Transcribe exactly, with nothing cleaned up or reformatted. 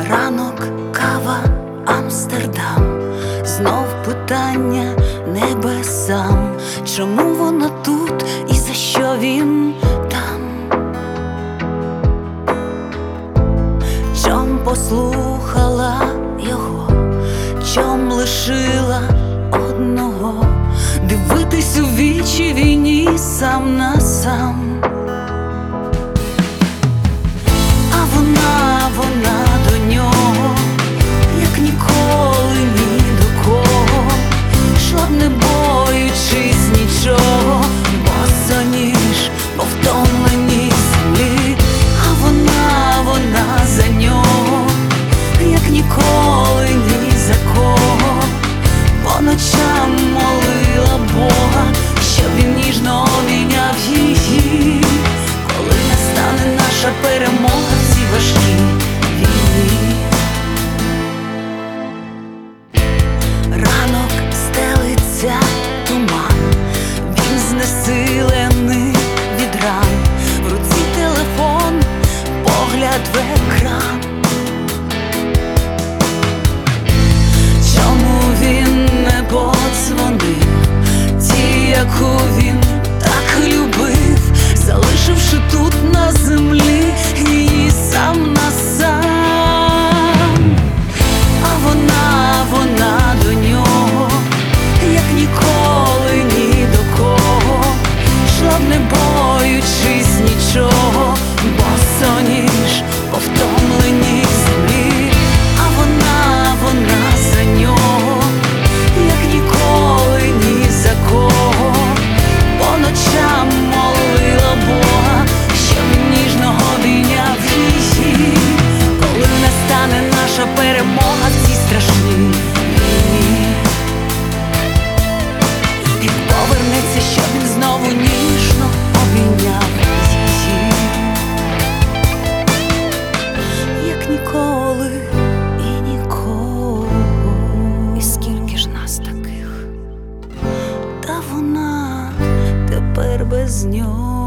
Ранок, кава, Амстердам, знов питання небесам. Чому вона тут і за що він там? Чом послухала його, чом лишила одного дивитись у вічі війні сам на сам? А вона, вона до нього, як ніколи ні до кого, йшла б не боючись нічого, босоніж по втомленій землі. А вона, вона за нього, як ніколи ні за кого, по ночам молила Бога, щоб він ніжно обійняв її, коли настане наша перемога в цій важкій війні. Ранок стелиться туман, він знесилений від ран, в руці телефон, погляд в екран. Чому він не подзвонив тій, яку він так любив, залишивши тут на землі її сам на сам? А вона, вона до нього, як ніколи ні до кого, йшла б не боючись нічого, босоніж по втомленій землі. А вона, вона за нього, як ніколи ні за кого, по ночам молила Бога, щоб він ніжно обійняв її, коли настане наша перемога в цій страшній війні. І повернеться, щоб він знову ніжно обійняв її, як ніколи і нікого. І скільки ж нас таких, та вона тепер без нього.